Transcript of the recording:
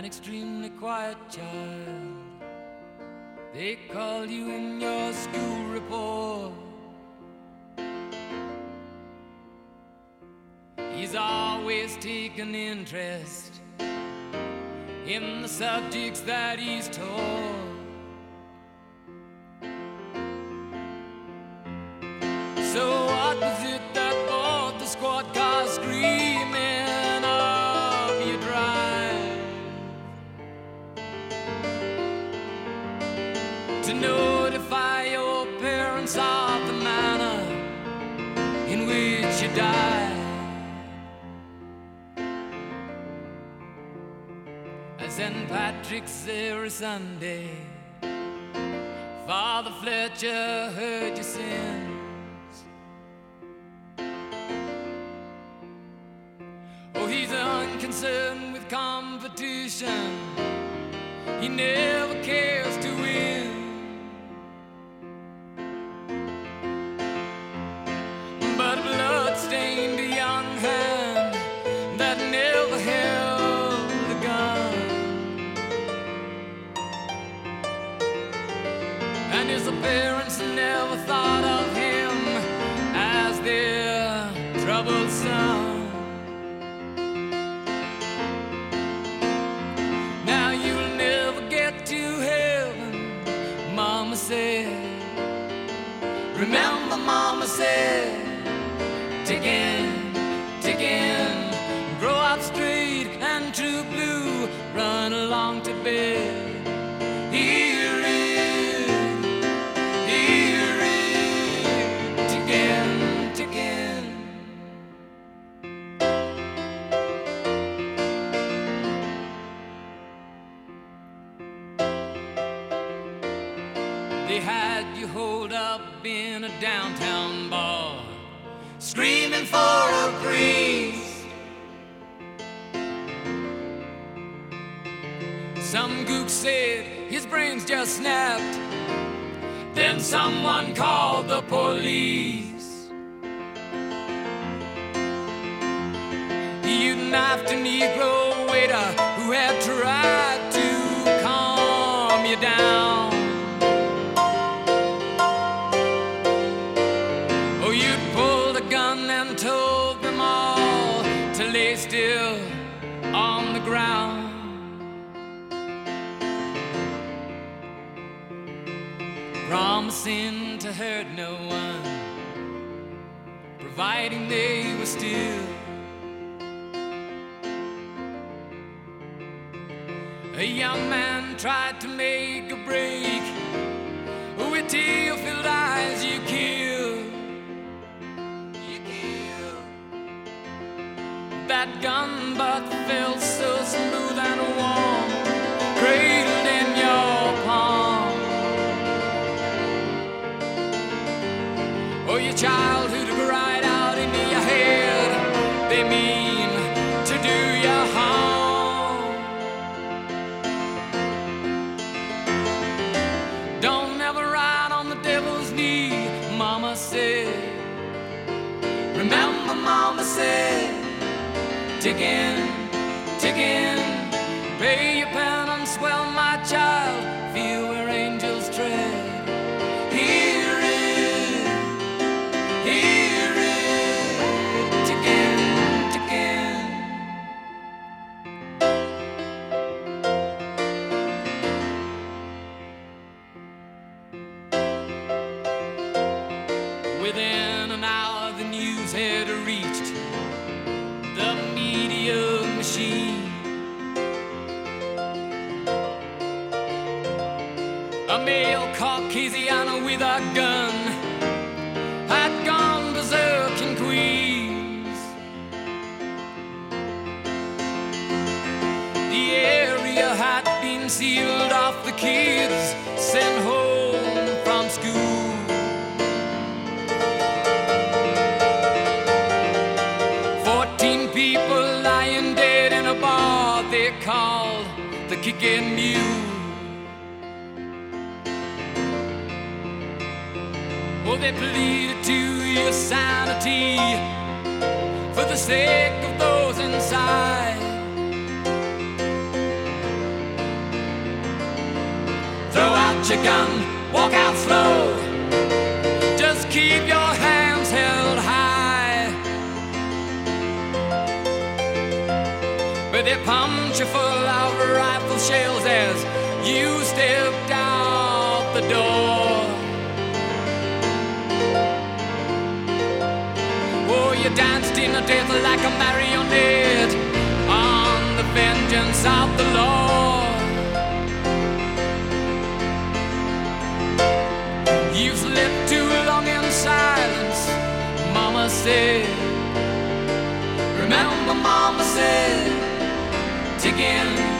an extremely quiet child. They call you in your school report. He's always taken interest in the subjects that he's taught. So what was it that brought the squad car screaming up your drive? To notify your parents of the manner in which you died. St. Patrick's every Sunday, Father Fletcher heard your sins. Oh, he's unconcerned with competition. He never cares to win. But a blood-stained young hand that never held a gun, and his parents never thought of him as their troubled son. Now you'll never get to heaven, Mama said. Remember, Mama said, dig in, grow up straight and true blue, run along to bed. Hear it, tick in. They had you hold up in a downtown bar, screaming for a priest. Some gook said his brains just snapped. Then someone called the police. You knifed a Negro waiter who had tried to calm you down. Oh, you pulled a gun and told them all to lay still on the ground. Promising to hurt no one, providing they were still. A young man tried to make a break. With tear-filled eyes you killed. That gun butt felt so smooth and warm, cradled in your palm. Oh, your childhood right out in your head. They mean to do you harm. Don't ever ride on the devil's knee, Mama said. Remember, Mama said, dig in, pay your penance well, my child, feel where angels tread. Hear it, tick in. Within an hour the news had reached the media machine. A male Caucasian with a gun had gone berserk in Queens. The area had been sealed off, the kids sent home from school. People lying dead in a bar they called the Kicking Mule. Oh, they pleaded to your sanity for the sake of those inside. your gun, walk out slow. Just keep your hands held high. But they pumped you full of rifle shells as you stepped out the door. Oh, you danced in the death like a marionette on the vengeance of the Lord. You slept too long in silence, Mama said. Remember, Mama said, ticking